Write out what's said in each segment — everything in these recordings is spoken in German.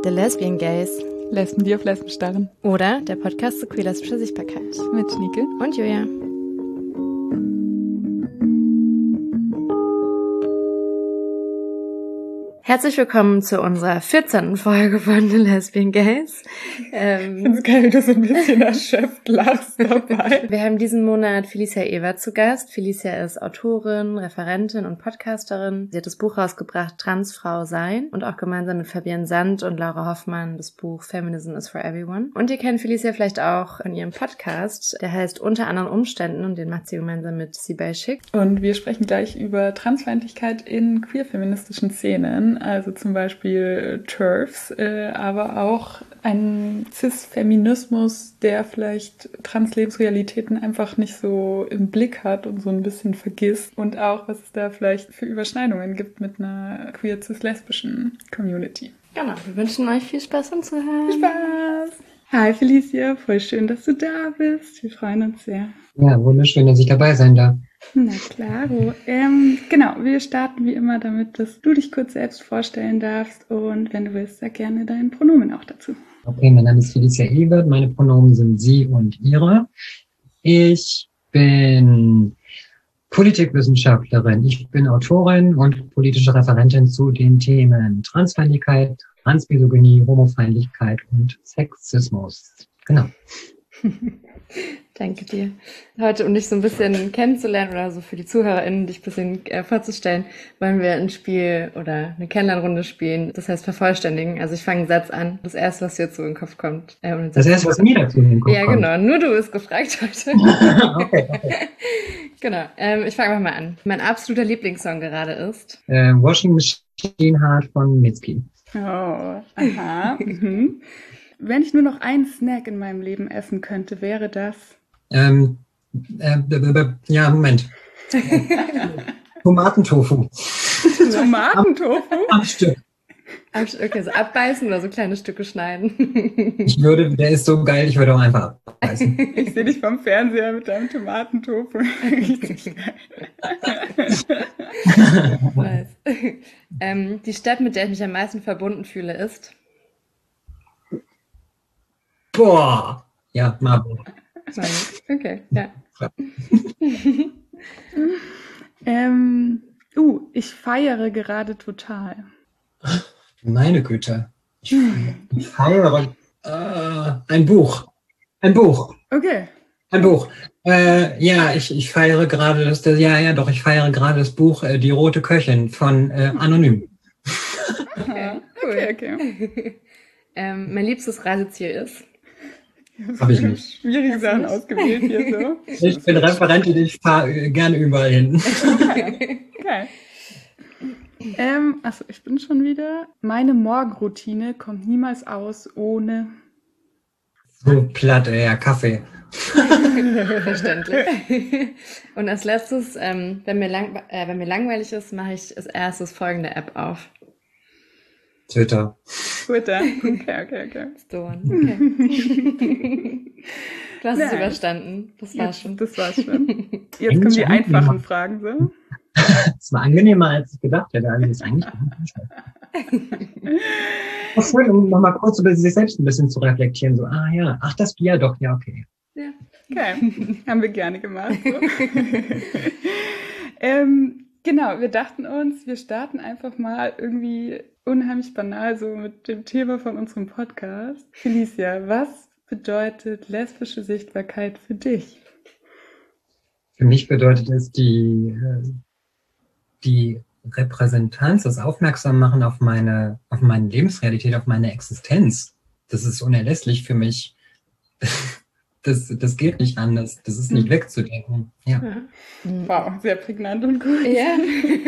The Lesbian Gays. Lesben, die auf Lesben starren. Oder der Podcast zu queer-lesbischer Sichtbarkeit. Mit Schnieke und Julia. Herzlich willkommen zu unserer 14. Folge von The Lesbian Gays. Ich finde es geil, wie du so ein bisschen erschöpft lachst dabei. Wir haben diesen Monat Felicia Ewert zu Gast. Felicia ist Autorin, Referentin und Podcasterin. Sie hat das Buch rausgebracht, Transfrau sein, und auch gemeinsam mit Fabienne Sand und Laura Hoffmann das Buch Feminism is for Everyone. Und ihr kennt Felicia vielleicht auch in ihrem Podcast, der heißt Unter anderen Umständen, und den macht sie gemeinsam mit Sibel Schick. Und wir sprechen gleich über Transfeindlichkeit in queer-feministischen Szenen, also zum Beispiel TERFs, aber auch ein Cis-Feminismus, der vielleicht Trans-Lebensrealitäten einfach nicht so im Blick hat und so ein bisschen vergisst. Und auch, was es da vielleicht für Überschneidungen gibt mit einer queer-cis-lesbischen Community. Genau, wir wünschen euch viel Spaß beim Zuhören. Viel Spaß! Hi Felicia, voll schön, dass du da bist. Wir freuen uns sehr. Ja, wunderschön, dass ich dabei sein darf. Na klaro. Genau, wir starten wie immer damit, dass du dich kurz selbst vorstellen darfst und wenn du willst, sag gerne dein Pronomen auch dazu. Okay, mein Name ist Felicia Ewert, meine Pronomen sind sie und ihre. Ich bin Politikwissenschaftlerin, ich bin Autorin und politische Referentin zu den Themen Transfeindlichkeit, Transmisogynie, Homofeindlichkeit und Sexismus. Genau. Danke dir. Heute, um dich so ein bisschen kennenzulernen oder so für die ZuhörerInnen, dich ein bisschen vorzustellen, wollen wir ein Spiel oder eine Kennenlernrunde spielen. Das heißt vervollständigen. Also ich fange einen Satz an. Das Erste, was dir jetzt so in den Kopf kommt. Das Erste, was mir dazu in den Kopf kommt? Ja, genau. Nur du bist gefragt heute. Okay. Genau. Ich fange einfach mal an. Mein absoluter Lieblingssong gerade ist Washing Machine Heart von Mitski. Oh, aha. Mhm. Wenn ich nur noch einen Snack in meinem Leben essen könnte, wäre das? Ja, Moment. Tomatentofu. Tomatentofu? Am Stück. Okay, so abbeißen oder so kleine Stücke schneiden. Der ist so geil, ich würde auch einfach abbeißen. Ich sehe dich vom Fernseher mit deinem Tomatentofu. Richtig geil. Die Stadt, mit der ich mich am meisten verbunden fühle, ist? Boah. Ja, Marburg. Okay, ja. Ich feiere gerade total. Meine Güte. Ich feiere ein Buch. Ein Buch. Okay. Ein Buch. Ich feiere gerade ich feiere gerade das Buch Die Rote Köchin von Anonym. Okay, cool. Okay. Mein liebstes Reiseziel ist? Habe ich nicht. Schwierige Sachen ausgewählt hier so. Ich bin Referentin, ich fahre gerne überall hin. Okay. Ich bin schon wieder. Meine Morgenroutine kommt niemals aus ohne... So platt, Kaffee. Verständlich. Und als letztes, wenn mir langweilig ist, mache ich als erstes folgende App auf. Twitter. Okay. Okay. Du hast es überstanden. Das war's schon. Jetzt kommen die einfachen Fragen so. Das war angenehmer, als ich gedacht hätte. Also das ist eigentlich schön, um nochmal kurz über sich selbst ein bisschen zu reflektieren. So, das Bier doch, ja, okay. Ja. Okay, haben wir gerne gemacht. So. Genau, wir dachten uns, wir starten einfach mal irgendwie unheimlich banal so mit dem Thema von unserem Podcast. Felicia, was bedeutet lesbische Sichtbarkeit für dich? Für mich bedeutet es die Repräsentanz, das Aufmerksammachen auf meine Lebensrealität, auf meine Existenz. Das ist unerlässlich für mich. Das geht nicht anders. Das ist nicht wegzudenken. Ja. Wow, sehr prägnant und gut. Ja.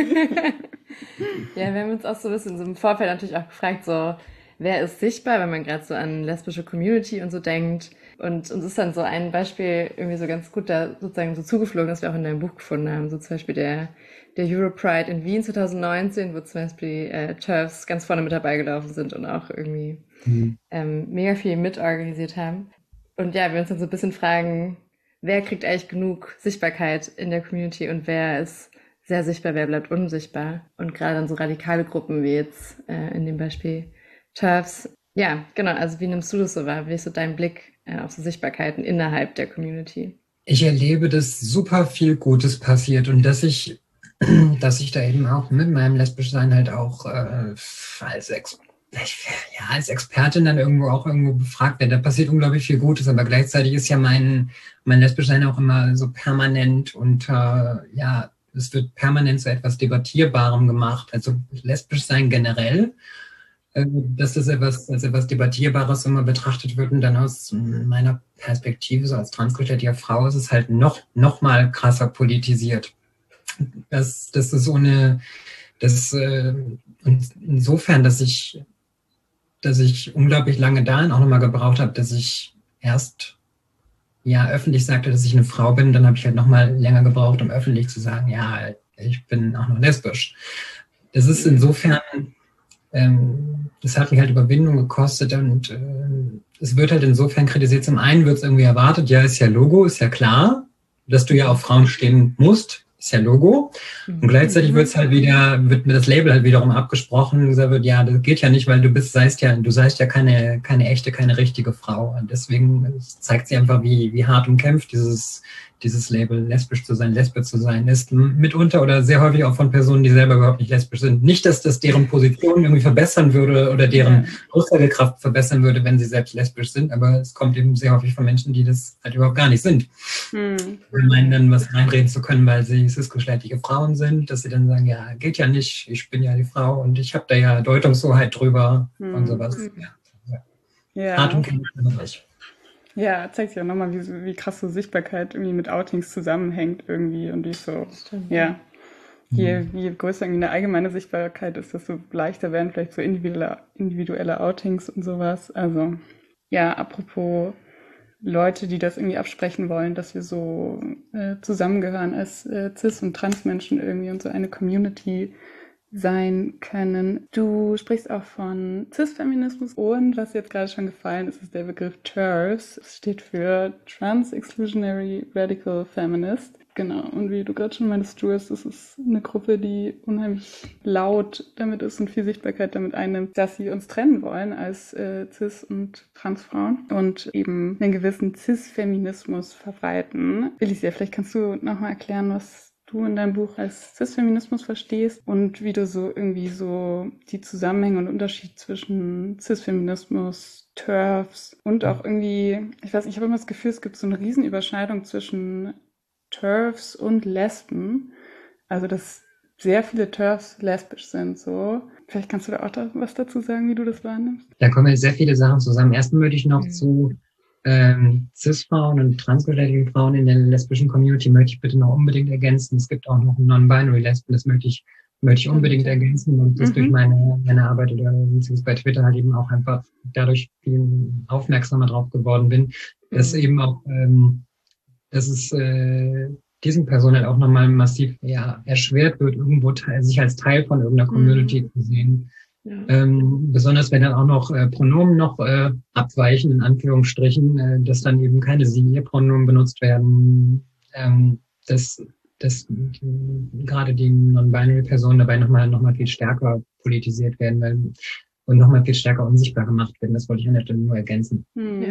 Ja, wir haben uns auch so ein bisschen so im Vorfeld natürlich auch gefragt, so, wer ist sichtbar, wenn man gerade so an lesbische Community und so denkt. Und uns ist dann so ein Beispiel irgendwie so ganz gut da sozusagen so zugeflogen, dass wir auch in deinem Buch gefunden haben. So zum Beispiel der Europride in Wien 2019, wo zum Beispiel TERFs ganz vorne mit dabei gelaufen sind und auch irgendwie mega viel mitorganisiert haben. Und ja, wir uns dann so ein bisschen fragen, wer kriegt eigentlich genug Sichtbarkeit in der Community und wer ist sehr sichtbar, wer bleibt unsichtbar. Und gerade dann so radikale Gruppen wie jetzt in dem Beispiel TERFs Ja, genau. Also wie nimmst du das so wahr? Wie ist so dein Blick auf so Sichtbarkeiten innerhalb der Community? Ich erlebe, dass super viel Gutes passiert und dass ich da eben auch mit meinem Lesbischsein halt auch als Expertin dann irgendwo befragt werde. Da passiert unglaublich viel Gutes, aber gleichzeitig ist ja mein Lesbischsein auch immer so permanent und es wird permanent so etwas Debattierbarem gemacht. Also Lesbischsein generell, dass das als etwas Debattierbares immer betrachtet wird und dann aus meiner Perspektive, so als transgeschlechtliche Frau, ist es halt noch mal krasser politisiert. Das ist so und insofern, dass ich unglaublich lange dahin auch nochmal gebraucht habe, dass ich erst öffentlich sagte, dass ich eine Frau bin, dann habe ich halt nochmal länger gebraucht, um öffentlich zu sagen, ja, ich bin auch noch lesbisch. Das ist insofern, das hat mich halt Überwindung gekostet und es wird halt insofern kritisiert. Zum einen wird es irgendwie erwartet, ja, ist ja Logo, ist ja klar, dass du ja auf Frauen stehen musst, ist ja Logo. Und gleichzeitig wird mir das Label halt wiederum abgesprochen und gesagt wird, ja, das geht ja nicht, weil du seist ja keine echte, keine richtige Frau. Und deswegen zeigt sie einfach, wie hart umkämpft dieses Label, lesbisch zu sein ist, mitunter oder sehr häufig auch von Personen, die selber überhaupt nicht lesbisch sind. Nicht, dass das deren Position irgendwie verbessern würde oder deren Aussagekraft verbessern würde, wenn sie selbst lesbisch sind, aber es kommt eben sehr häufig von Menschen, die das halt überhaupt gar nicht sind. Und meinen dann, was reinreden zu können, weil sie cisgeschlechtliche Frauen sind, dass sie dann sagen, ja, geht ja nicht, ich bin ja die Frau und ich habe da ja Deutungshoheit drüber und sowas. Hart umkämpft natürlich. Ja, zeigt sich auch nochmal, wie krass so Sichtbarkeit irgendwie mit Outings zusammenhängt irgendwie und wie so, je größer irgendwie eine allgemeine Sichtbarkeit ist, desto leichter werden vielleicht so individuelle Outings und sowas. Also, ja, apropos Leute, die das irgendwie absprechen wollen, dass wir so zusammengehören als Cis- und Transmenschen irgendwie und so eine Community sein können. Du sprichst auch von Cis-Feminismus und was jetzt gerade schon gefallen ist, ist der Begriff TERFs. Das steht für Trans-Exclusionary Radical Feminist. Genau, und wie du gerade schon meintest, Jules, das ist eine Gruppe, die unheimlich laut damit ist und viel Sichtbarkeit damit einnimmt, dass sie uns trennen wollen als Cis- und Transfrauen und eben einen gewissen Cis-Feminismus verbreiten. Felicia, vielleicht kannst du nochmal erklären, was du in deinem Buch als Cis-Feminismus verstehst und wie du so irgendwie so die Zusammenhänge und Unterschied zwischen Cis-Feminismus, TERFs und auch irgendwie, ich weiß nicht, ich habe immer das Gefühl, es gibt so eine Riesenüberschneidung zwischen TERFs und Lesben. Also, dass sehr viele TERFs lesbisch sind, so. Vielleicht kannst du da auch was dazu sagen, wie du das wahrnimmst? Da kommen jetzt sehr viele Sachen zusammen. Erstmal würde ich noch zu Cis-Frauen und transgeschlechtlichen Frauen in der lesbischen Community möchte ich bitte noch unbedingt ergänzen. Es gibt auch noch Non-Binary Lesben, das möchte ich unbedingt ergänzen und das durch meine Arbeit oder beziehungsweise bei Twitter halt eben auch einfach dadurch viel aufmerksamer drauf geworden bin, dass eben auch, dass es diesen Personen halt auch nochmal massiv erschwert wird, irgendwo sich als Teil von irgendeiner Community zu sehen. Ja. Besonders wenn dann auch noch Pronomen noch abweichen, in Anführungsstrichen, dass dann eben keine Sie-Ihr-Pronomen benutzt werden, dass gerade die Non-Binary-Personen dabei nochmal viel stärker politisiert werden und nochmal viel stärker unsichtbar gemacht werden. Das wollte ich an der Stelle nur ergänzen.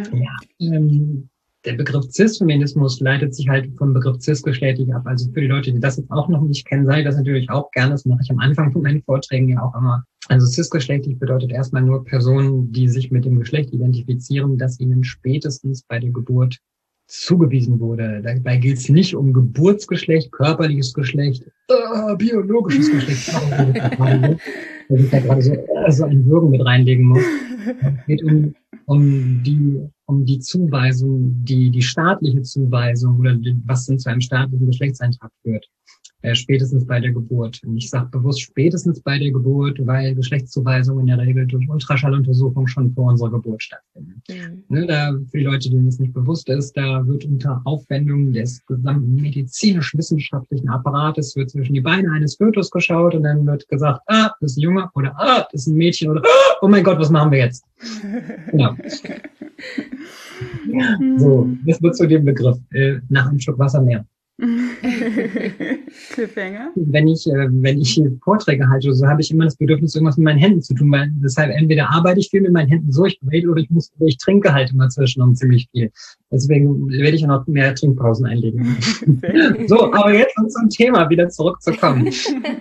Der Begriff Cis-Feminismus leitet sich halt vom Begriff cisgeschlechtlich ab. Also für die Leute, die das jetzt auch noch nicht kennen, sage ich das natürlich auch gerne. Das mache ich am Anfang von meinen Vorträgen ja auch immer. Also cisgeschlechtlich bedeutet erstmal nur Personen, die sich mit dem Geschlecht identifizieren, das ihnen spätestens bei der Geburt zugewiesen wurde. Dabei gilt es nicht um Geburtsgeschlecht, körperliches Geschlecht, biologisches Geschlecht. Dass ich da gerade so ein Würgen mit reinlegen muss. Es geht um die Zuweisung, die staatliche Zuweisung oder was denn zu einem staatlichen Geschlechtseintrag führt. Spätestens bei der Geburt. Und ich sage bewusst spätestens bei der Geburt, weil Geschlechtszuweisungen in der Regel durch Ultraschalluntersuchung schon vor unserer Geburt stattfinden. Da, für die Leute, denen es nicht bewusst ist, da wird unter Aufwendung des gesamten medizinisch-wissenschaftlichen Apparates wird zwischen die Beine eines Fötus geschaut und dann wird gesagt, das ist ein Junge oder das ist ein Mädchen oder oh mein Gott, was machen wir jetzt? Genau. So, das wird zu dem Begriff. Nach einem Schluck Wasser mehr. Cliffhanger. Wenn ich Vorträge halte, so habe ich immer das Bedürfnis, irgendwas mit meinen Händen zu tun, weil deshalb entweder arbeite ich viel mit meinen Händen so, ich bewege, oder ich trinke halt immer zwischendurch ziemlich viel. Deswegen werde ich auch noch mehr Trinkpausen einlegen. So, aber jetzt zum Thema wieder zurückzukommen.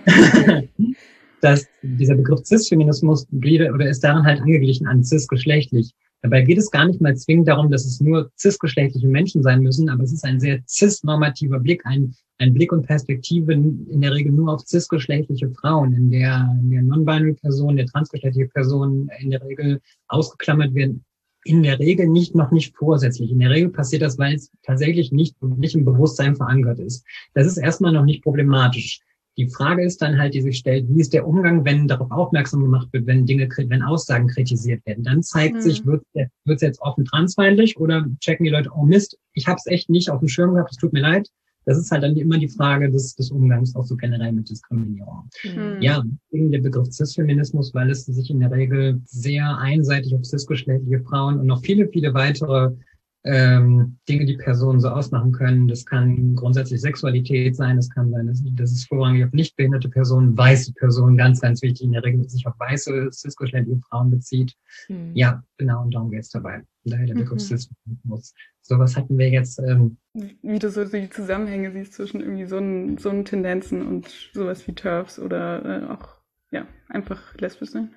Dass dieser Begriff Cis-Feminismus ist daran halt angeglichen an cis-geschlechtlich. Dabei geht es gar nicht mal zwingend darum, dass es nur cis-geschlechtliche Menschen sein müssen, aber es ist ein sehr cis-normativer Blick, ein Blick und Perspektive in der Regel nur auf cis-geschlechtliche Frauen, in der non-binary Person, der transgeschlechtliche Person in der Regel ausgeklammert werden. In der Regel noch nicht vorsätzlich. In der Regel passiert das, weil es tatsächlich nicht im Bewusstsein verankert ist. Das ist erstmal noch nicht problematisch. Die Frage ist dann halt, die sich stellt, wie ist der Umgang, wenn darauf aufmerksam gemacht wird, wenn Aussagen kritisiert werden? Dann zeigt sich, wird es jetzt offen transfeindlich oder checken die Leute, oh Mist, ich habe es echt nicht auf dem Schirm gehabt, es tut mir leid. Das ist halt dann immer die Frage des Umgangs auch so generell mit Diskriminierung. Ja, wegen der Begriff Cis-Feminismus, weil es sich in der Regel sehr einseitig auf cis-geschlechtliche Frauen und noch viele, viele weitere Dinge, die Personen so ausmachen können. Das kann grundsätzlich Sexualität sein, das kann sein, dass es vorrangig auf nicht behinderte Personen, weiße Personen, ganz, ganz wichtig, in der Regel sich auf weiße, cis-geschlechtliche Frauen bezieht. Ja, genau, und darum geht es dabei. Daher der Begriff Cis-Feminismus. Sowas hatten wir jetzt. Wie du so die Zusammenhänge siehst zwischen irgendwie so einen Tendenzen und sowas wie TERFs oder auch, ja, einfach lesbisch sein.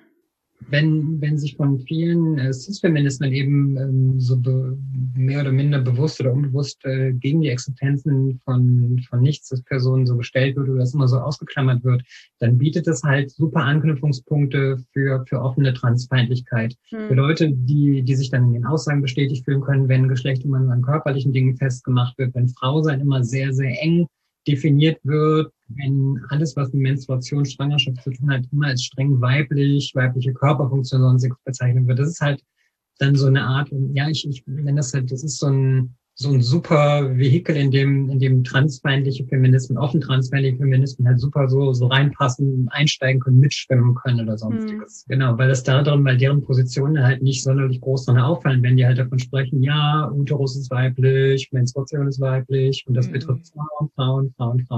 Wenn sich von vielen Cis-Feministen eben mehr oder minder bewusst oder unbewusst gegen die Existenzen von Nicht-Cis-Personen so gestellt wird oder das immer so ausgeklammert wird, dann bietet es halt super Anknüpfungspunkte für offene Transfeindlichkeit. Für Leute, die sich dann in den Aussagen bestätigt fühlen können, wenn Geschlecht immer nur an körperlichen Dingen festgemacht wird, wenn Frau sein immer sehr, sehr eng definiert wird, wenn alles, was mit Menstruation, Schwangerschaft zu tun hat, immer als streng weibliche Körperfunktion sonst bezeichnet wird. Das ist halt dann so eine Art, ja, ich nenne das halt, das ist so ein super Vehikel, in dem transfeindliche Feministen, offen transfeindliche Feministen halt super so reinpassen, einsteigen können, mitschwimmen können oder sonstiges. Genau, weil deren Positionen halt nicht sonderlich groß dran auffallen, wenn die halt davon sprechen, ja, Uterus ist weiblich, Menstruation ist weiblich und das betrifft Frauen.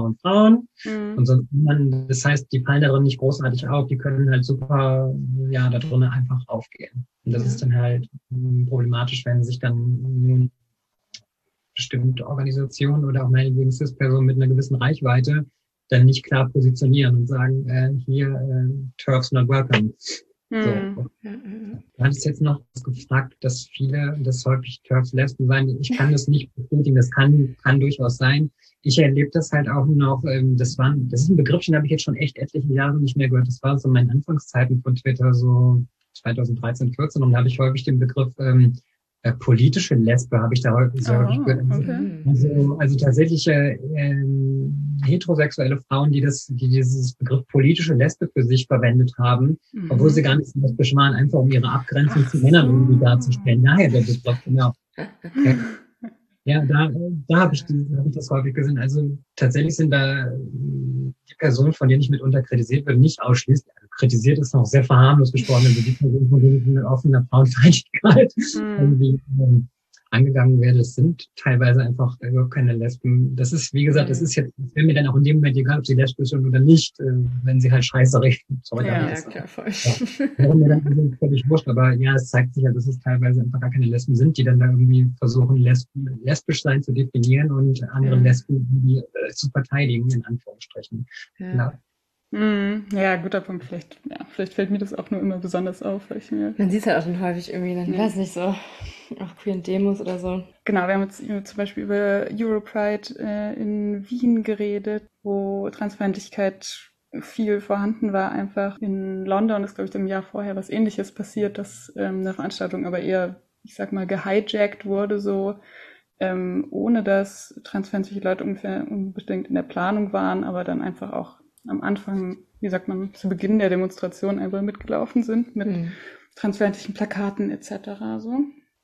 Und sonst das heißt, die fallen darin nicht großartig auf, die können halt super, ja, da drinnen einfach aufgehen. Und das ist dann halt problematisch, wenn sich dann bestimmte Organisationen oder auch meinetwegen CIS-Personen mit einer gewissen Reichweite dann nicht klar positionieren und sagen, TERFs not welcome. So. Du hattest jetzt noch gefragt, dass häufig TERFs Lesben sein. Ich kann das nicht bestätigen, das kann durchaus sein. Ich erlebe das halt auch noch, das ist ein Begriff, den habe ich jetzt schon echt etliche Jahre nicht mehr gehört. Das war so meine Anfangszeiten von Twitter, so 2013, 14, und da habe ich häufig den Begriff politische Lesbe habe ich da häufig gehört. Okay. Also tatsächlich heterosexuelle Frauen, die dieses Begriff politische Lesbe für sich verwendet haben, obwohl sie gar nicht so lesbisch waren, einfach um ihre Abgrenzung zu Männern irgendwie darzustellen. Daher der Begriff, genau. Ja, da habe ich das häufig gesehen. Also tatsächlich sind da die Personen, von denen ich mitunter kritisiert werde, nicht ausschließlich. Also kritisiert ist noch sehr verharmlos gesprochen, also die Personen, von denen ich mit offener Frauenfeindlichkeit irgendwie angegangen werde, das sind teilweise einfach überhaupt keine Lesben. Das ist, wie gesagt, das wäre mir dann auch in dem Moment egal, ob sie lesbisch sind oder nicht, wenn sie halt Scheiße reden. Sorry, ja, klar, voll. Wäre mir dann völlig wurscht, aber ja, es zeigt sich ja, dass es teilweise einfach gar keine Lesben sind, die dann da irgendwie versuchen, lesbisch sein zu definieren und andere Lesben irgendwie zu verteidigen, in Anführungsstrichen. Ja. Ja, guter Punkt. Vielleicht fällt mir das auch nur immer besonders auf, weil ich mir. Man sieht es halt auch dann häufig irgendwie, ich weiß nicht, so auf queeren Demos oder so. Genau, wir haben jetzt zum Beispiel über Europride in Wien geredet, wo Transfeindlichkeit viel vorhanden war einfach. In London ist, glaube ich, im Jahr vorher was Ähnliches passiert, dass eine Veranstaltung aber eher, ich sag mal, gehijackt wurde, so ohne dass transfeindliche Leute ungefähr unbedingt in der Planung waren, aber dann einfach auch am Anfang, wie sagt man, zu Beginn der Demonstration einfach mitgelaufen sind mit transfeindlichen Plakaten etc. so.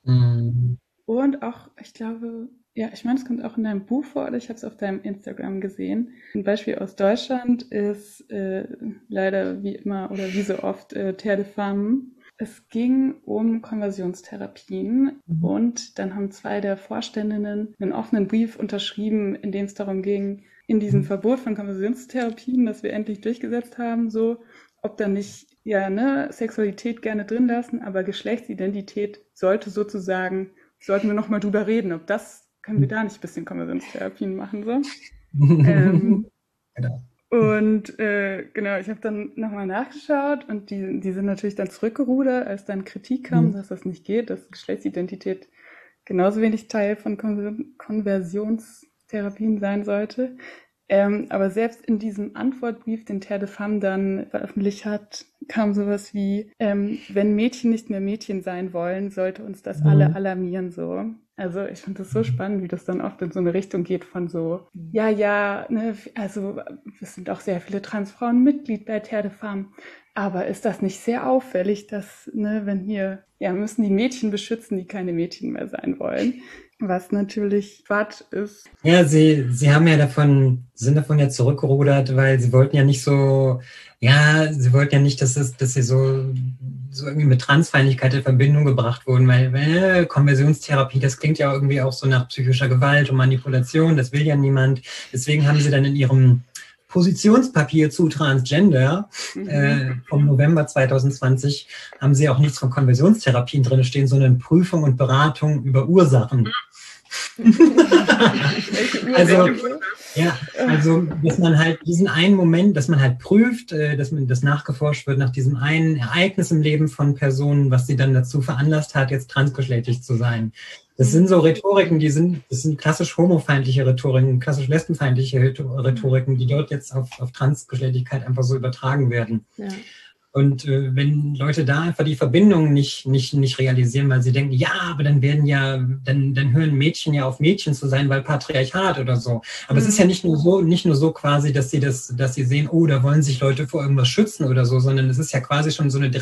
Und auch, ich glaube, ja, ich meine, es kommt auch in deinem Buch vor, oder ich habe es auf deinem Instagram gesehen. Ein Beispiel aus Deutschland ist leider wie immer oder wie so oft Terre de Femme. Es ging um Konversionstherapien und dann haben 2 der Vorständinnen einen offenen Brief unterschrieben, in dem es darum ging, in diesem Verbot von Konversionstherapien, das wir endlich durchgesetzt haben, so, ob dann nicht, ja, ne, Sexualität gerne drin lassen, aber Geschlechtsidentität sollten wir nochmal drüber reden, können wir da nicht ein bisschen Konversionstherapien machen, so. Genau. Und genau, ich habe dann nochmal nachgeschaut und die sind natürlich dann zurückgerudert, als dann Kritik kam, dass das nicht geht, dass Geschlechtsidentität genauso wenig Teil von Konversionstherapien sein sollte. Aber selbst in diesem Antwortbrief, den Terre de Femme dann veröffentlicht hat, kam sowas wie, wenn Mädchen nicht mehr Mädchen sein wollen, sollte uns das alle alarmieren, so. Also ich finde das so spannend, wie das dann oft in so eine Richtung geht von so, ne, also es sind auch sehr viele Transfrauen Mitglied bei Terre de Femme, aber ist das nicht sehr auffällig, dass, ne, wenn hier, ja, müssen die Mädchen beschützen, die keine Mädchen mehr sein wollen, was natürlich Quatsch ist. Ja, sie sind davon ja zurückgerudert, weil sie wollten ja nicht dass sie so irgendwie mit Transfeindlichkeit in Verbindung gebracht wurden, weil Konversionstherapie, das klingt ja irgendwie auch so nach psychischer Gewalt und Manipulation, das will ja niemand. Deswegen haben sie dann in ihrem Positionspapier zu Transgender vom November 2020 haben sie auch nichts von Konversionstherapien drin stehen, sondern Prüfung und Beratung über Ursachen. Also, dass man halt diesen einen Moment, dass man halt prüft, dass nachgeforscht wird nach diesem einen Ereignis im Leben von Personen, was sie dann dazu veranlasst hat, jetzt transgeschlechtlich zu sein. Das sind so Rhetoriken, das sind klassisch homofeindliche Rhetoriken, klassisch lesbenfeindliche Rhetoriken, die dort jetzt auf Transgeschlechtlichkeit einfach so übertragen werden. Ja. Und wenn Leute da einfach die Verbindung nicht realisieren, weil sie denken, ja, aber dann hören Mädchen ja auf Mädchen zu sein, weil Patriarchat oder so. Aber es ist ja nicht nur so quasi, dass sie sehen, oh, da wollen sich Leute vor irgendwas schützen oder so, sondern es ist ja quasi schon ein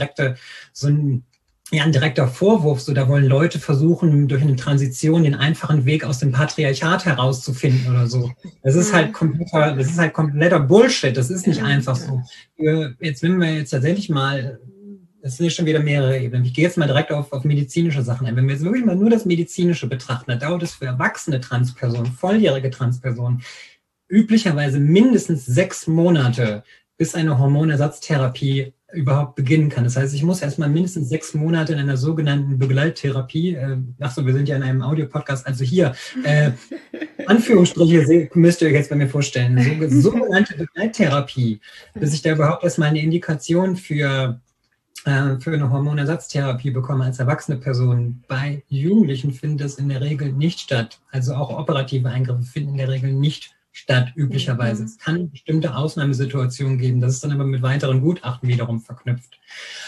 direkter Vorwurf, so da wollen Leute versuchen, durch eine Transition den einfachen Weg aus dem Patriarchat herauszufinden oder so. Das ist halt kompletter Bullshit. Das ist nicht einfach so. Jetzt wenn wir jetzt tatsächlich mal, das sind ja schon wieder mehrere Ebenen. Ich gehe jetzt mal direkt auf medizinische Sachen ein. Wenn wir jetzt wirklich mal nur das Medizinische betrachten, dann dauert es für erwachsene Transpersonen, volljährige Transpersonen, üblicherweise mindestens 6 Monate, bis eine Hormonersatztherapie überhaupt beginnen kann. Das heißt, ich muss erstmal mindestens 6 Monate in einer sogenannten Begleittherapie, wir sind ja in einem Audio-Podcast, also hier, Anführungsstriche müsst ihr euch jetzt bei mir vorstellen, sogenannte Begleittherapie, bis ich da überhaupt erstmal eine Indikation für eine Hormonersatztherapie bekomme als erwachsene Person. Bei Jugendlichen findet das in der Regel nicht statt. Also auch operative Eingriffe finden in der Regel nicht statt, üblicherweise. Es kann bestimmte Ausnahmesituationen geben, das ist dann aber mit weiteren Gutachten wiederum verknüpft.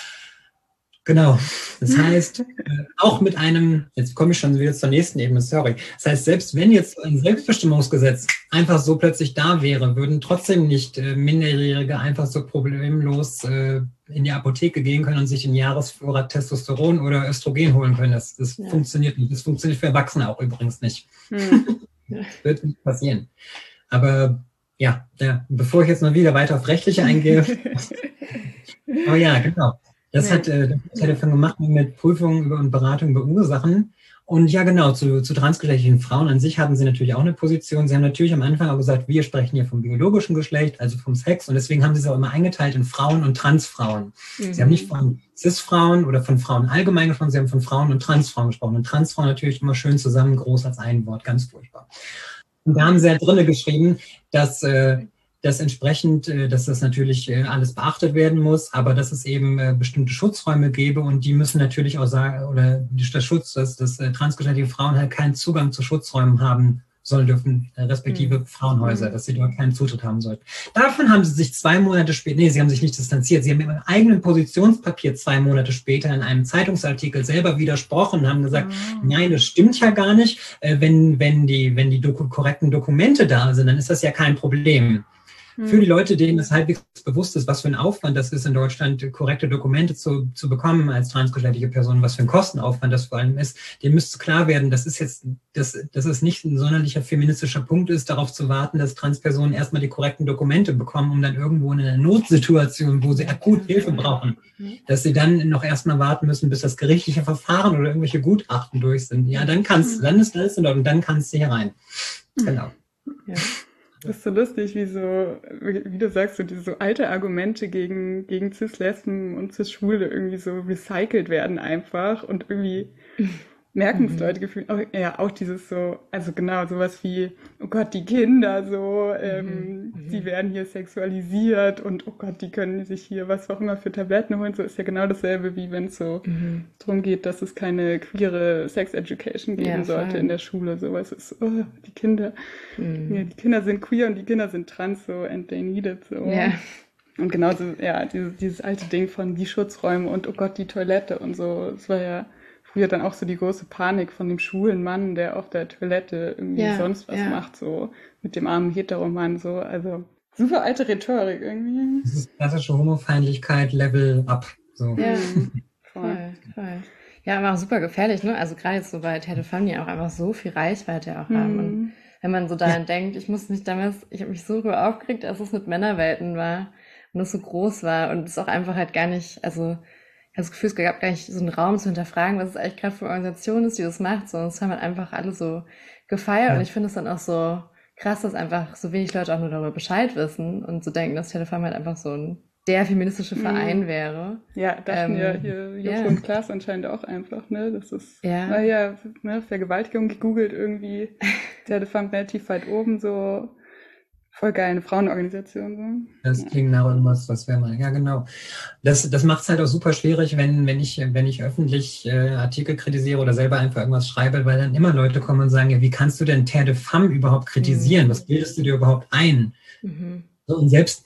Genau, das heißt, auch mit jetzt komme ich schon wieder zur nächsten Ebene, sorry. Das heißt, selbst wenn jetzt ein Selbstbestimmungsgesetz einfach so plötzlich da wäre, würden trotzdem nicht Minderjährige einfach so problemlos in die Apotheke gehen können und sich den Jahresvorrat Testosteron oder Östrogen holen können. Das funktioniert nicht. Das funktioniert für Erwachsene auch übrigens nicht. Wird nicht passieren. Aber ja, bevor ich jetzt mal wieder weiter auf rechtliche eingehe. Aber ja, genau. Das hat Telefon gemacht mit Prüfungen und Beratung über Ursachen. Und ja, genau, zu transgeschlechtlichen Frauen an sich hatten sie natürlich auch eine Position. Sie haben natürlich am Anfang auch gesagt, wir sprechen hier vom biologischen Geschlecht, also vom Sex. Und deswegen haben sie es auch immer eingeteilt in Frauen und Transfrauen. Sie haben nicht von Cis-Frauen oder von Frauen allgemein gesprochen, sie haben von Frauen und Transfrauen gesprochen. Und Transfrauen natürlich immer schön zusammen, groß als ein Wort, ganz furchtbar. Und da haben sie ja drinne geschrieben, dass entsprechend, dass das natürlich alles beachtet werden muss, aber dass es eben bestimmte Schutzräume gäbe und die müssen natürlich auch sagen, oder der Schutz, dass transgeschlechtliche Frauen halt keinen Zugang zu Schutzräumen haben sollen dürfen, respektive Frauenhäuser, dass sie dort keinen Zutritt haben sollten. Davon haben sie sich 2 Monate später, sie haben sich nicht distanziert, sie haben im eigenen Positionspapier 2 Monate später in einem Zeitungsartikel selber widersprochen und haben gesagt, nein, das stimmt ja gar nicht, wenn die korrekten Dokumente da sind, dann ist das ja kein Problem. Für die Leute, denen es halbwegs bewusst ist, was für ein Aufwand das ist, in Deutschland korrekte Dokumente zu bekommen als transgeschlechtliche Person, was für ein Kostenaufwand das vor allem ist, dem müsste klar werden, dass es nicht ein sonderlicher feministischer Punkt ist, darauf zu warten, dass Transpersonen erstmal die korrekten Dokumente bekommen, um dann irgendwo in einer Notsituation, wo sie akut Hilfe brauchen, dass sie dann noch erstmal warten müssen, bis das gerichtliche Verfahren oder irgendwelche Gutachten durch sind. Ja, dann ist alles in Ordnung, dann kannst du hier rein. Genau. Ja. Das ist so lustig, wie du sagst, so diese so alte Argumente gegen Cis-Lesben und Cis-Schwule irgendwie so recycelt werden einfach und irgendwie merken es Leute gefühlt. Auch dieses so, also genau, sowas wie, oh Gott, die Kinder so, die werden hier sexualisiert und oh Gott, die können sich hier was auch immer für Tabletten holen. So ist ja genau dasselbe, wie wenn es so darum geht, dass es keine queere Sex-Education geben sollte in der Schule. Sowas ist, oh, die Kinder, ja, die Kinder sind queer und die Kinder sind trans, so, and they need it, so. Ja. Und genauso, ja, dieses alte Ding von die Schutzräume und oh Gott, die Toilette und so, das war ja früher dann auch so die große Panik von dem schwulen Mann, der auf der Toilette irgendwie sonst was macht, so mit dem armen Heteromann, so, also super alte Rhetorik irgendwie. Das ist klassische Homofeindlichkeit, Level up. So. Ja, voll. Ja, aber auch super gefährlich, ne? Also gerade jetzt so bei Ted Bundy auch einfach so viel Reichweite auch haben. Und wenn man so daran denkt, ich habe mich so darüber aufgeregt, als es mit Männerwelten war und es so groß war und es auch einfach halt gar nicht, also ich habe das Gefühl, es gab gar nicht so einen Raum zu hinterfragen, was es eigentlich gerade für eine Organisation ist, die das macht, sondern es haben halt einfach alle so gefeiert und ich finde es dann auch so krass, dass einfach so wenig Leute auch nur darüber Bescheid wissen und so denken, dass Telefam halt einfach so der feministische Verein wäre. Ja, dachten ja hier Joko und Klaas anscheinend auch einfach, ne, das ist, naja, ne, Vergewaltigung gegoogelt irgendwie, Telefam relativ weit oben, so, voll geil, eine Frauenorganisation. So. Das klingt nach irgendwas, was wäre mal. Ja, genau. Das macht es halt auch super schwierig, wenn ich öffentlich Artikel kritisiere oder selber einfach irgendwas schreibe, weil dann immer Leute kommen und sagen, ja, wie kannst du denn Terre de Femme überhaupt kritisieren? Was bildest du dir überhaupt ein? So, und selbst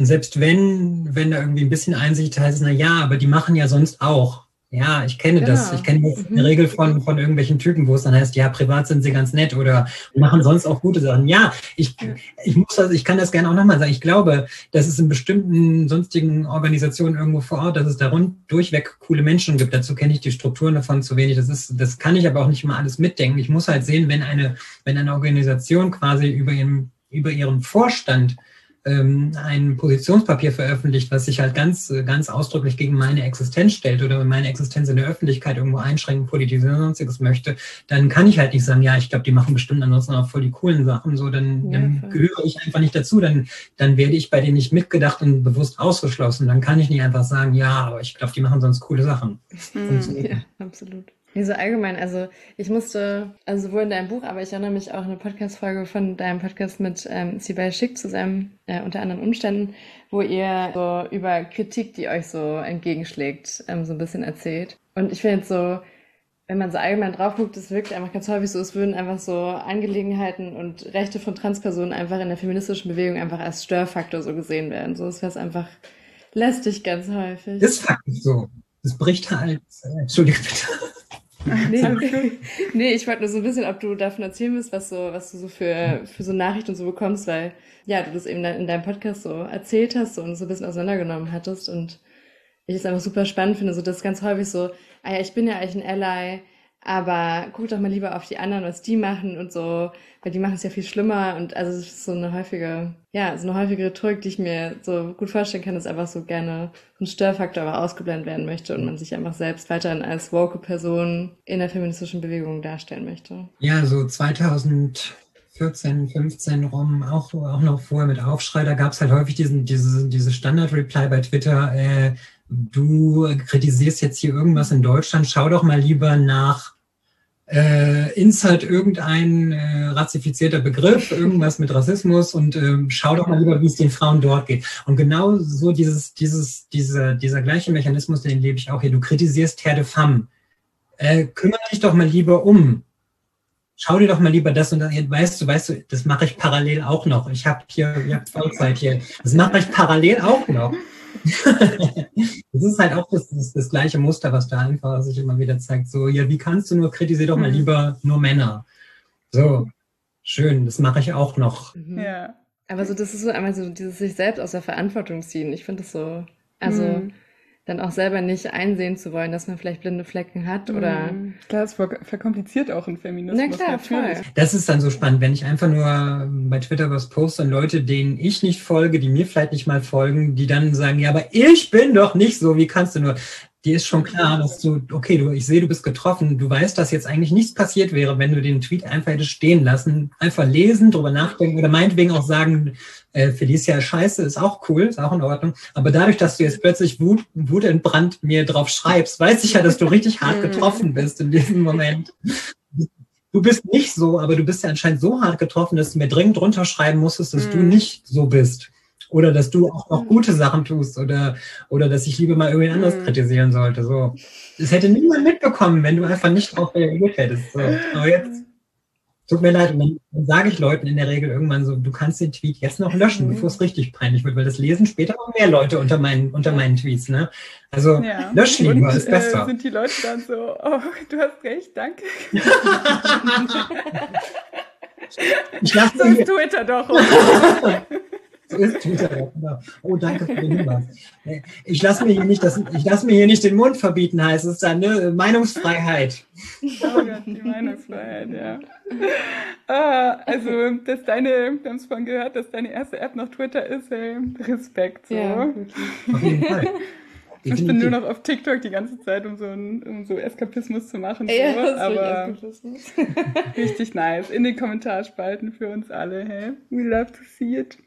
wenn da irgendwie ein bisschen Einsicht heißt, na ja, aber die machen ja sonst auch. Ja, ich kenne das. Ich kenne das in der Regel von irgendwelchen Typen, wo es dann heißt, ja, privat sind sie ganz nett oder machen sonst auch gute Sachen. Ja, ich kann das gerne auch nochmal sagen. Ich glaube, dass es in bestimmten sonstigen Organisationen irgendwo vor Ort, dass es da durchweg coole Menschen gibt. Dazu kenne ich die Strukturen davon zu wenig. Das kann ich aber auch nicht immer alles mitdenken. Ich muss halt sehen, wenn eine Organisation quasi über ihren Vorstand ein Positionspapier veröffentlicht, was sich halt ganz, ganz ausdrücklich gegen meine Existenz stellt oder meine Existenz in der Öffentlichkeit irgendwo einschränken, politisieren und sonstiges möchte, dann kann ich halt nicht sagen, ja, ich glaube, die machen bestimmt ansonsten auch voll die coolen Sachen, so, dann gehöre ich einfach nicht dazu, dann werde ich bei denen nicht mitgedacht und bewusst ausgeschlossen, dann kann ich nicht einfach sagen, ja, aber ich glaube, die machen sonst coole Sachen. Ja, absolut. Nee, so allgemein, also ich musste, also sowohl in deinem Buch, aber ich erinnere mich auch an eine Podcast-Folge von deinem Podcast mit Sibel Schick zusammen, unter anderen Umständen, wo ihr so über Kritik, die euch so entgegenschlägt, so ein bisschen erzählt. Und ich finde jetzt so, wenn man so allgemein drauf guckt, es wirkt einfach ganz häufig so, es würden einfach so Angelegenheiten und Rechte von Transpersonen einfach in der feministischen Bewegung einfach als Störfaktor so gesehen werden. So, es wäre einfach lästig ganz häufig. Das ist faktisch so. Das bricht halt, Entschuldigung bitte. Nee, ich wollte nur so ein bisschen, ob du davon erzählen willst, was du so für so Nachrichten so bekommst, weil ja, du das eben in deinem Podcast so erzählt hast und so ein bisschen auseinandergenommen hattest und ich es einfach super spannend finde, so das ganz häufig so, ja, ich bin ja eigentlich ein Ally, aber guck doch mal lieber auf die anderen, was die machen und so, weil die machen es ja viel schlimmer und also es ist so eine häufige Rhetorik, die ich mir so gut vorstellen kann, dass einfach so gerne ein Störfaktor aber ausgeblendet werden möchte und man sich einfach selbst weiterhin als woke Person in der feministischen Bewegung darstellen möchte. Ja, so 2014, 15 rum, auch noch vorher mit Aufschrei, da gab es halt häufig diese Standard-Reply bei Twitter, du kritisierst jetzt hier irgendwas in Deutschland, schau doch mal lieber nach Insert irgendein rassifizierter Begriff, irgendwas mit Rassismus und schau doch mal lieber, wie es den Frauen dort geht. Und genau so dieser gleiche Mechanismus, den lebe ich auch hier. Du kritisierst Terre de Femme. Kümmere dich doch mal lieber um. Schau dir doch mal lieber das und das. Weißt du, das mache ich parallel auch noch. Ich habe Vollzeit hier. Das mache ich parallel auch noch. Das ist halt auch das gleiche Muster, was da einfach sich immer wieder zeigt. So, ja, wie kannst du nur, kritisier doch mal lieber nur Männer. So, schön, das mache ich auch noch. Ja. Aber so, das ist so einmal so dieses sich selbst aus der Verantwortung ziehen. Ich finde das so, also dann auch selber nicht einsehen zu wollen, dass man vielleicht blinde Flecken hat oder... Klar, es verkompliziert auch einen Feminismus. Na klar, natürlich. Voll. Das ist dann so spannend, wenn ich einfach nur bei Twitter was poste und Leute, denen ich nicht folge, die mir vielleicht nicht mal folgen, die dann sagen, ja, aber ich bin doch nicht so, wie kannst du nur... dir ist schon klar, dass ich sehe, du bist getroffen, du weißt, dass jetzt eigentlich nichts passiert wäre, wenn du den Tweet einfach hättest stehen lassen, einfach lesen, drüber nachdenken oder meinetwegen auch sagen, Felicia, scheiße, ist auch cool, ist auch in Ordnung, aber dadurch, dass du jetzt plötzlich wutentbrannt mir drauf schreibst, weiß ich ja, dass du richtig hart getroffen bist in diesem Moment. Du bist nicht so, aber du bist ja anscheinend so hart getroffen, dass du mir dringend runterschreiben musstest, dass du nicht so bist. Oder dass du auch noch gute Sachen tust oder dass ich lieber mal irgendwen anders kritisieren sollte. So. Das hätte niemand mitbekommen, wenn du einfach nicht drauf reagiert hättest. So. Aber jetzt, tut mir leid, und dann sage ich Leuten in der Regel irgendwann so, du kannst den Tweet jetzt noch löschen, bevor es richtig peinlich wird, weil das lesen später noch mehr Leute unter meinen Tweets. Ne? Also lösch lieber, ist besser. Sind die Leute dann so, oh, du hast recht, danke. So ist Twitter doch. So ist Twitter. Oh, danke für den Hinweis. Ich lasse mir hier nicht den Mund verbieten, heißt es dann, ne? Meinungsfreiheit. Oh Gott, die Meinungsfreiheit, ja. Also, wir haben es vorhin gehört, dass deine erste App noch Twitter ist, hey, Respekt. So. Ja, auf jeden Fall. Ich bin nur noch auf TikTok die ganze Zeit, um so Eskapismus zu machen. So. Ja, das ist aber Eskapismus. richtig nice. In den Kommentarspalten für uns alle. Hey, we love to see it.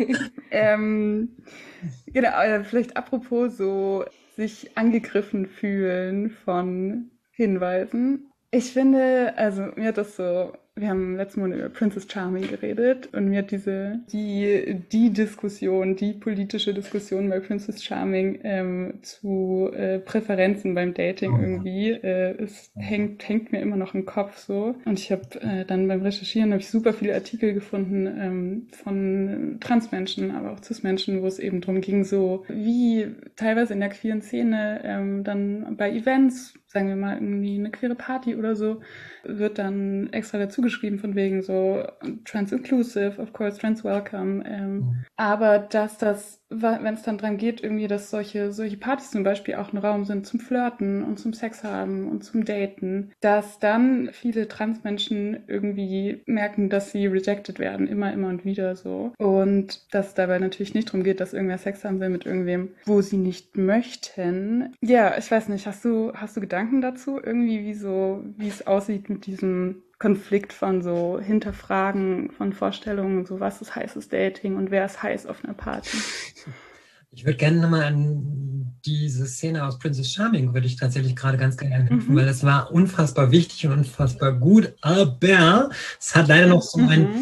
Genau, vielleicht apropos so sich angegriffen fühlen von Hinweisen. Ich finde, also mir hat das so, wir haben letzten Monat über Princess Charming geredet und mir hat die Diskussion, die politische Diskussion bei Princess Charming zu Präferenzen beim Dating irgendwie, es hängt mir immer noch im Kopf so. Und ich habe dann beim Recherchieren super viele Artikel gefunden von Transmenschen, aber auch Cis-Menschen, wo es eben darum ging, so wie teilweise in der queeren Szene dann bei Events, sagen wir mal irgendwie eine queere Party oder so, wird dann extra dazu geschrieben von wegen so trans-inclusive, of course, trans-welcome. Aber dass das, wenn es dann dran geht, irgendwie, dass solche Partys zum Beispiel auch ein Raum sind zum Flirten und zum Sex haben und zum Daten, dass dann viele Transmenschen irgendwie merken, dass sie rejected werden, immer und wieder so. Und dass es dabei natürlich nicht darum geht, dass irgendwer Sex haben will mit irgendwem, wo sie nicht möchten. Ja, ich weiß nicht, hast du Gedanken dazu? Irgendwie, wie es aussieht mit diesem Konflikt von so Hinterfragen von Vorstellungen, so was ist heißes Dating und wer ist heiß auf einer Party? Ich würde gerne nochmal an diese Szene aus Princess Charming würde ich tatsächlich gerade ganz gerne anknüpfen, weil das war unfassbar wichtig und unfassbar gut, aber es hat leider noch so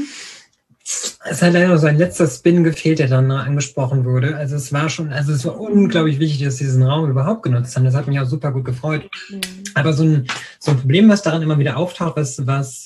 ein letzter Spin gefehlt, der dann angesprochen wurde. Also es war unglaublich wichtig, dass sie diesen Raum überhaupt genutzt haben. Das hat mich auch super gut gefreut. Aber so ein Problem, was daran immer wieder auftaucht, was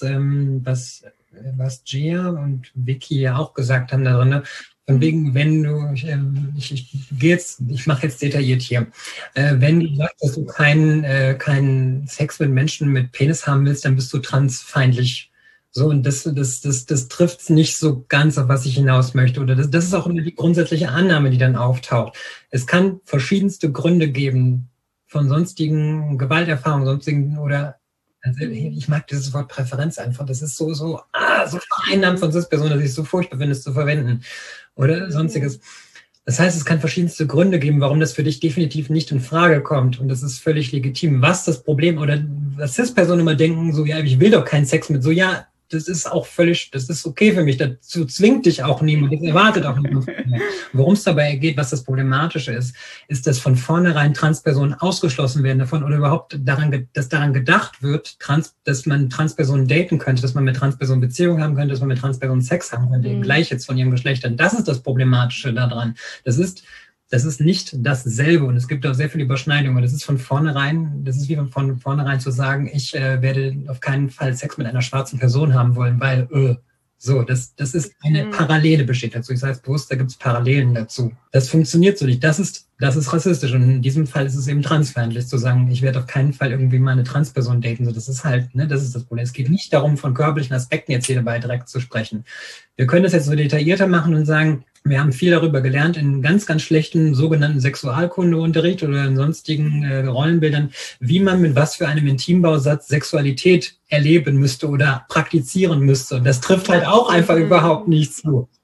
Gia und Vicky ja auch gesagt haben da drin, ne? Von wegen, wenn du, ich mache jetzt detailliert hier, wenn du sagst, dass du keinen Sex mit Menschen mit Penis haben willst, dann bist du transfeindlich. So, und das trifft nicht so ganz, auf was ich hinaus möchte. Oder das ist auch immer die grundsätzliche Annahme, die dann auftaucht. Es kann verschiedenste Gründe geben von sonstigen Gewalterfahrungen, also ich mag dieses Wort Präferenz einfach. Das ist so vereinnahmt von Cis-Personen, dass ich es so furchtbar finde, es zu verwenden. Oder sonstiges. Das heißt, es kann verschiedenste Gründe geben, warum das für dich definitiv nicht in Frage kommt. Und das ist völlig legitim. Was das Problem oder was Cis-Personen immer denken, so, ja, ich will doch keinen Sex mit, so, ja, das ist auch das ist okay für mich. Dazu zwingt dich auch niemand, das erwartet auch niemand. Worum es dabei geht, was das Problematische ist, dass von vornherein Transpersonen ausgeschlossen werden davon oder überhaupt dass daran gedacht wird, dass man Transpersonen daten könnte, dass man mit Transpersonen Beziehungen haben könnte, dass man mit Transpersonen Sex haben könnte, gleich jetzt von ihrem Geschlecht. Das ist das Problematische daran. Das ist nicht dasselbe und es gibt auch sehr viele Überschneidungen. Das ist wie von vornherein zu sagen, ich werde auf keinen Fall Sex mit einer schwarzen Person haben wollen, weil das ist eine Parallele besteht dazu. Ich sage es bewusst, da gibt es Parallelen dazu. Das funktioniert so nicht. Das ist rassistisch und in diesem Fall ist es eben transfeindlich zu sagen, ich werde auf keinen Fall irgendwie mal eine Transperson daten. So, das ist halt, ne, das ist das Problem. Es geht nicht darum, von körperlichen Aspekten jetzt hier dabei direkt zu sprechen. Wir können das jetzt so detaillierter machen und sagen, wir haben viel darüber gelernt in ganz, ganz schlechten sogenannten Sexualkundeunterricht oder in sonstigen Rollenbildern, wie man mit was für einem Intimbausatz Sexualität erleben müsste oder praktizieren müsste. Und das trifft halt auch einfach überhaupt nicht zu.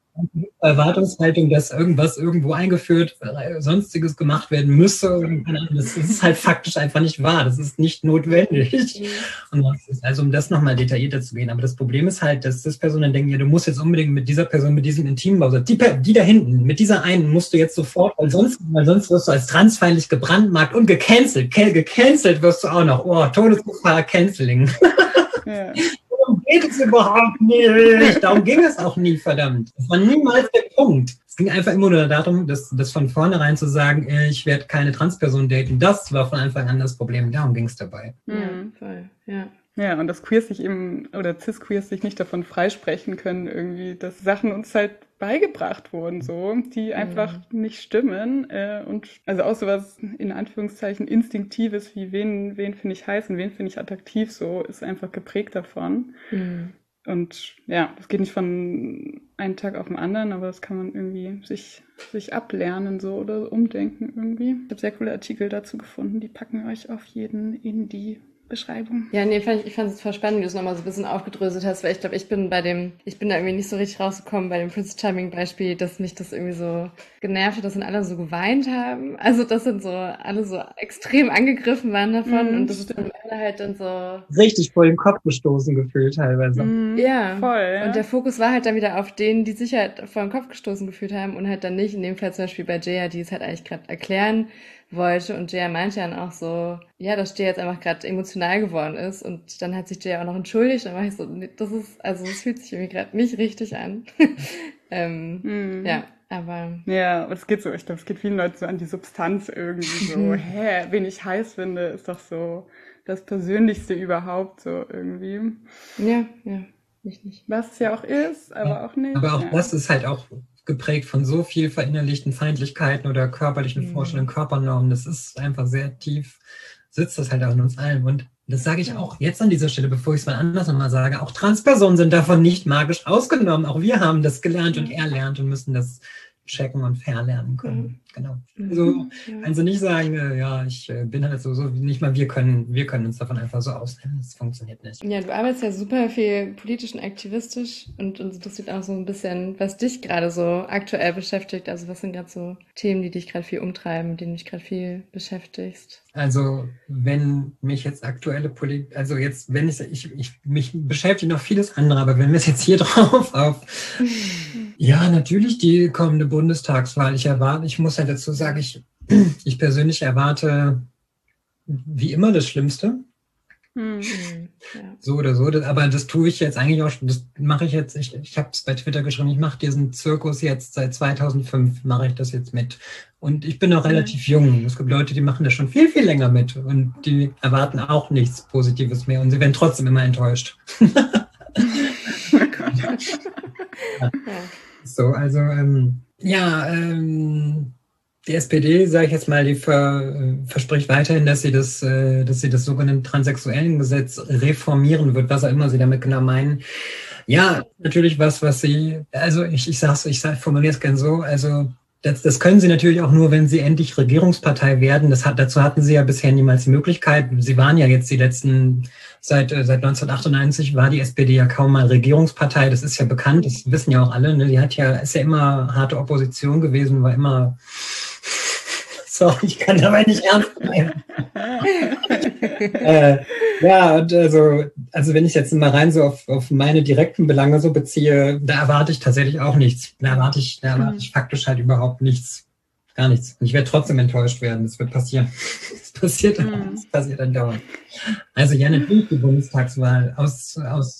Erwartungshaltung, dass irgendwas irgendwo eingeführt, sonstiges gemacht werden müsse. Und das ist halt faktisch einfach nicht wahr. Das ist nicht notwendig. Und das ist, also um das nochmal detaillierter zu gehen. Aber das Problem ist halt, dass das Personen denken, ja, du musst jetzt unbedingt mit dieser Person, mit diesem intimen Bau, die da hinten, mit dieser einen musst du jetzt sofort, weil sonst wirst du als transfeindlich gebrandmarkt und gecancelt. Gecancelt wirst du auch noch. Oh, Todesgefahr, Canceling. Ja. Darum geht es überhaupt nicht. Darum ging es auch nie, verdammt. Das war niemals der Punkt. Es ging einfach immer nur darum, das von vornherein zu sagen, ich werde keine Transperson daten. Das war von Anfang an das Problem. Darum ging es dabei. Ja, voll. Ja. Ja, und dass Queers sich eben, oder Cis-Queers sich nicht davon freisprechen können, irgendwie, dass Sachen uns halt beigebracht wurden, so, die einfach nicht stimmen. Und also auch sowas in Anführungszeichen Instinktives wie wen finde ich heiß und wen finde ich attraktiv, so ist einfach geprägt davon. Und ja, das geht nicht von einem Tag auf den anderen, aber das kann man irgendwie sich ablernen so oder umdenken irgendwie. Ich habe sehr coole Artikel dazu gefunden, die packen wir euch auf jeden in die Beschreibung. Ja, nee, ich fand es voll spannend, wie du es nochmal so ein bisschen aufgedröselt hast, weil ich glaube, ich bin da irgendwie nicht so richtig rausgekommen bei dem Prince Charming Beispiel, dass mich das irgendwie so genervt hat, dass dann alle so geweint haben. Also, dass dann so alle so extrem angegriffen waren davon und das ist dann halt dann so richtig vor den Kopf gestoßen gefühlt teilweise. Ja, voll. Ja. Und der Fokus war halt dann wieder auf denen, die sich halt vor den Kopf gestoßen gefühlt haben und halt dann nicht, in dem Fall zum Beispiel bei Jaya, die es halt eigentlich gerade erklären wollte und Jaya meinte dann auch so, ja, dass Jaya jetzt einfach gerade emotional geworden ist und dann hat sich Jaya auch noch entschuldigt und dann war ich so, nee, das fühlt sich irgendwie gerade nicht richtig an. Ja, aber... Ja, aber es geht so, ich glaube, es geht vielen Leuten so an die Substanz irgendwie so, wen ich heiß finde, ist doch so das Persönlichste überhaupt so irgendwie. Ja, nicht. Was es ja auch ist, aber auch nicht. Aber auch das ist halt auch geprägt von so viel verinnerlichten Feindlichkeiten oder körperlichen Vorstellungen, Körpernormen. Das ist einfach sehr tief, sitzt das halt auch in uns allen. Und das sage ich auch jetzt an dieser Stelle, bevor ich es mal anders nochmal sage, auch Transpersonen sind davon nicht magisch ausgenommen. Auch wir haben das gelernt und erlernt und müssen das checken und verlernen können. Genau. Also nicht sagen, ja, ich bin halt so, nicht mal wir können uns davon einfach so ausnehmen. Das funktioniert nicht. Ja, du arbeitest ja super viel politisch und aktivistisch und uns interessiert auch so ein bisschen, was dich gerade so aktuell beschäftigt. Also was sind gerade so Themen, die dich gerade viel umtreiben, mit denen du dich gerade viel beschäftigst? Also wenn mich jetzt aktuelle Politik, also jetzt, wenn mich beschäftigt noch vieles andere, aber wenn wir es jetzt hier drauf auf, ja, natürlich die kommende Bundestagswahl. Ich muss halt dazu sagen, ich persönlich erwarte wie immer das Schlimmste. So oder so, aber das tue ich jetzt eigentlich auch, das mache ich jetzt, ich habe es bei Twitter geschrieben, ich mache diesen Zirkus jetzt seit 2005, mache ich das jetzt mit. Und ich bin noch relativ jung. Es gibt Leute, die machen das schon viel, viel länger mit und die erwarten auch nichts Positives mehr und sie werden trotzdem immer enttäuscht. So, also, die SPD, sage ich jetzt mal, die verspricht weiterhin, dass sie das sogenannte Transsexuellengesetz reformieren wird, was auch immer sie damit genau meinen. Ja, natürlich was sie, also ich formuliere es gern so, also das können sie natürlich auch nur, wenn sie endlich Regierungspartei werden. Dazu hatten sie ja bisher niemals die Möglichkeit. Sie waren ja jetzt seit 1998 war die SPD ja kaum mal Regierungspartei. Das ist ja bekannt, das wissen ja auch alle. Ne? Ist ja immer harte Opposition gewesen, war immer... Sorry, ich kann dabei nicht ernst bleiben. Ja, und also wenn ich jetzt mal rein so auf meine direkten Belange so beziehe, da erwarte ich tatsächlich auch nichts. Da erwarte ich faktisch halt überhaupt nichts. Gar nichts. Und ich werde trotzdem enttäuscht werden. Das wird passieren. Das passiert andauernd. Also ja, natürlich die Bundestagswahl aus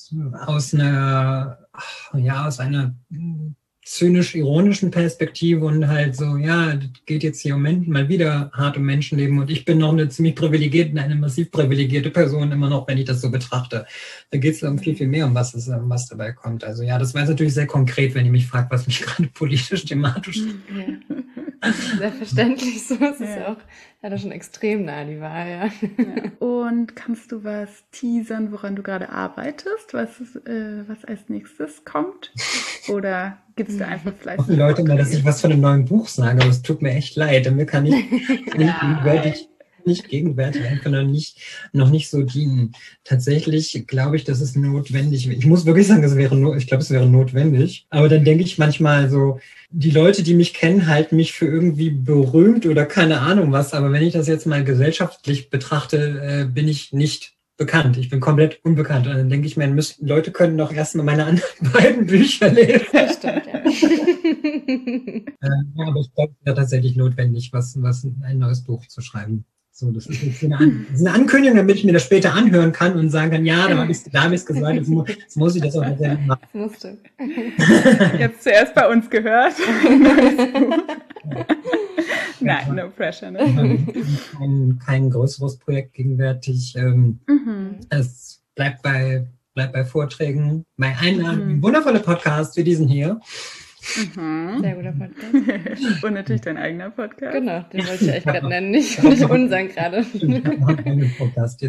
einer zynisch-ironischen Perspektive und halt so, ja, das geht jetzt hier mal wieder hart um Menschenleben und ich bin noch eine massiv privilegierte Person immer noch, wenn ich das so betrachte. Da geht es um viel, viel mehr, um was dabei kommt. Also ja, das war jetzt natürlich sehr konkret, wenn ihr mich fragt, was mich gerade politisch, thematisch... Ja. Selbstverständlich, so ist es ja auch leider schon extrem nah, die Wahl, ja. Und kannst du was teasern, woran du gerade arbeitest, was als nächstes kommt? Oder gibst du einfach fleißig? Leute mal, dass ich was von einem neuen Buch sage, aber es tut mir echt leid. Damit kann ich nicht gegenwärtig, einfach noch nicht so dienen. Tatsächlich glaube ich, das ist notwendig. Ich muss wirklich sagen, ich glaube, es wäre notwendig. Aber dann denke ich manchmal so, die Leute, die mich kennen, halten mich für irgendwie berühmt oder keine Ahnung was. Aber wenn ich das jetzt mal gesellschaftlich betrachte, bin ich nicht bekannt. Ich bin komplett unbekannt. Und dann denke ich mir, Leute können doch erstmal meine anderen beiden Bücher lesen. Das stimmt, ja. Ja, aber ich glaube, es wäre tatsächlich notwendig, ein neues Buch zu schreiben. So, das ist jetzt eine Ankündigung, damit ich mir das später anhören kann und sagen kann, ja, da habe ich es gesagt, jetzt muss ich das auch tatsächlich machen. Das musst du. Jetzt zuerst bei uns gehört. Nein, no pressure. Ne? Kein größeres Projekt gegenwärtig. Es bleibt bei Vorträgen, bei Einladungen. Wundervolle Podcasts wie diesen hier. Sehr guter Podcast. Und natürlich dein eigener Podcast. Genau, den wollte ich echt gerade nennen, nicht unseren gerade. Podcast.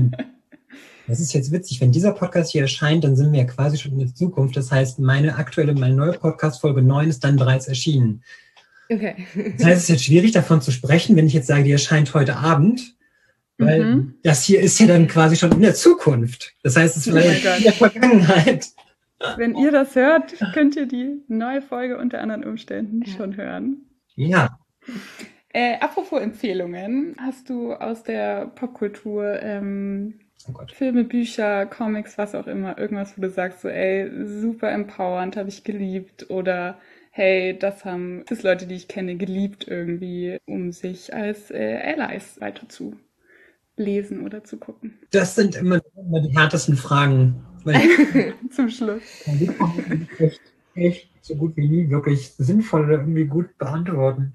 Das ist jetzt witzig, wenn dieser Podcast hier erscheint, dann sind wir ja quasi schon in der Zukunft. Das heißt, meine neue Podcast Folge 9 ist dann bereits erschienen. Okay. Das heißt, es ist jetzt schwierig davon zu sprechen, wenn ich jetzt sage, die erscheint heute Abend, weil das hier ist ja dann quasi schon in der Zukunft. Das heißt, es ist in der Vergangenheit. Wenn ihr das hört, könnt ihr die neue Folge unter anderen Umständen schon hören. Ja. Apropos Empfehlungen, hast du aus der Popkultur Filme, Bücher, Comics, was auch immer, irgendwas, wo du sagst, so ey, super empowernd, habe ich geliebt, oder hey, das haben Leute, die ich kenne, geliebt irgendwie, um sich als Allies weiter zu lesen oder zu gucken? Das sind immer die härtesten Fragen. Zum Schluss. Die kann man echt so gut wie nie wirklich sinnvoll oder irgendwie gut beantworten.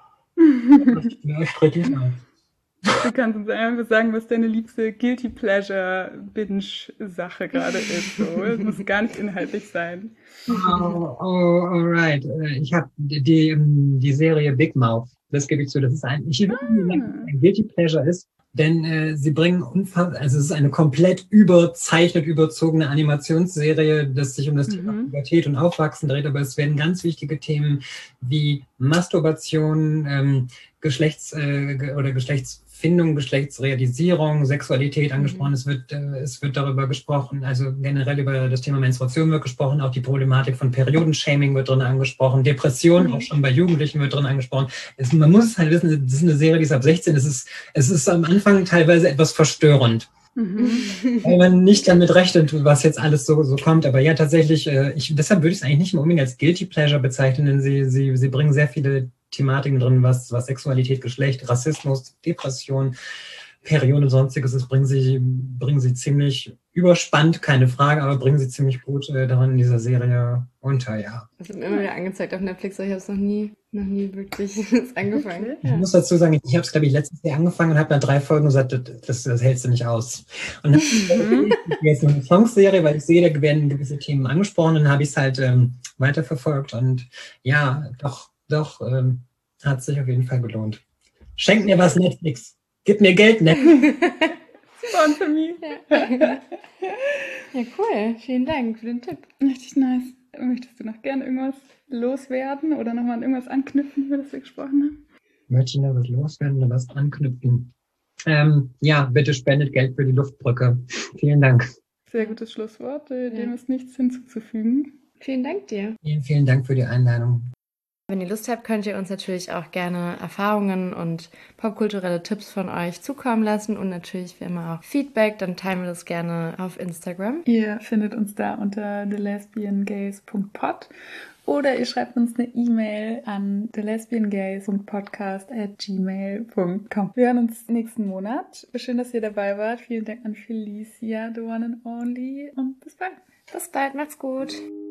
Ja, strecke ich aus. Du kannst uns einfach sagen, was deine liebste Guilty Pleasure Binge-Sache gerade ist. So. Es muss gar nicht inhaltlich sein. Alright. Ich habe die Serie Big Mouth. Das gebe ich zu. Das ist ein Guilty Pleasure ist. Denn sie bringen es ist eine komplett überzogene Animationsserie, das sich um das Thema Pubertät und Aufwachsen dreht, aber es werden ganz wichtige Themen wie Masturbation, Geschlechtsfindung, Geschlechtsrealisierung, Sexualität angesprochen. Es wird darüber gesprochen, also generell über das Thema Menstruation wird gesprochen, auch die Problematik von Periodenshaming wird drin angesprochen, Depression auch schon bei Jugendlichen wird drin angesprochen. Man muss es halt wissen, das ist eine Serie, die ist ab 16, es ist am Anfang teilweise etwas verstörend. Weil man nicht damit rechnet, was jetzt alles so kommt. Aber ja, tatsächlich, deshalb würde ich es eigentlich nicht unbedingt als Guilty Pleasure bezeichnen, denn sie bringen sehr viele Thematiken drin, was Sexualität, Geschlecht, Rassismus, Depression, Periode und Sonstiges ist, bringen sie ziemlich überspannt, keine Frage, aber bringen sie ziemlich gut daran in dieser Serie unter, ja. Das wird mir immer wieder angezeigt auf Netflix, aber ich habe es noch nie wirklich angefangen. Ich muss dazu sagen, ich habe es, glaube ich, letztes Jahr angefangen und habe nach 3 Folgen gesagt, das hältst du nicht aus. Und dann jetzt noch eine Songserie, weil ich sehe, da werden gewisse Themen angesprochen, und dann habe ich es halt weiterverfolgt, und ja, doch, hat sich auf jeden Fall gelohnt. Schenkt mir was, Netflix. Gib mir Geld, Netflix. Sponsor me. Ja, cool. Vielen Dank für den Tipp. Richtig nice. Möchtest du noch gerne irgendwas loswerden oder nochmal an irgendwas anknüpfen, über das wir gesprochen haben? Möchte ich noch was loswerden oder was anknüpfen? Ja, bitte spendet Geld für die Luftbrücke. Vielen Dank. Sehr gutes Schlusswort. Dem ist nichts hinzuzufügen. Vielen Dank dir. Vielen Dank für die Einladung. Wenn ihr Lust habt, könnt ihr uns natürlich auch gerne Erfahrungen und popkulturelle Tipps von euch zukommen lassen und natürlich wie immer auch Feedback, dann teilen wir das gerne auf Instagram. Ihr findet uns da unter thelesbiangays.pod oder ihr schreibt uns eine E-Mail an thelesbiangays.podcast@gmail.com. Wir hören uns nächsten Monat. Schön, dass ihr dabei wart. Vielen Dank an Felicia, the one and only, und bis bald. Bis bald, macht's gut.